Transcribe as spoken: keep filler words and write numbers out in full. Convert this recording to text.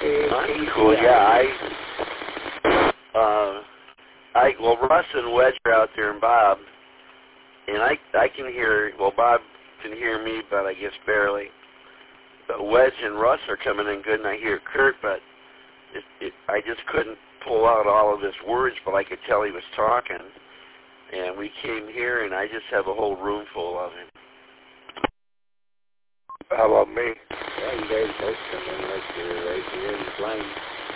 I'm cool. Yeah, I, uh, I, well, Russ and Wedge are out there and Bob, and I, I can hear, well, Bob can hear me, but I guess barely. But Wedge and Russ are coming in good, and I hear Kurt, but it, it, I just couldn't pull out all of his words, but I could tell he was talking. And we came here, and I just have a whole room full of him. How about me? Well, you guys both come in like you're right here in the plane.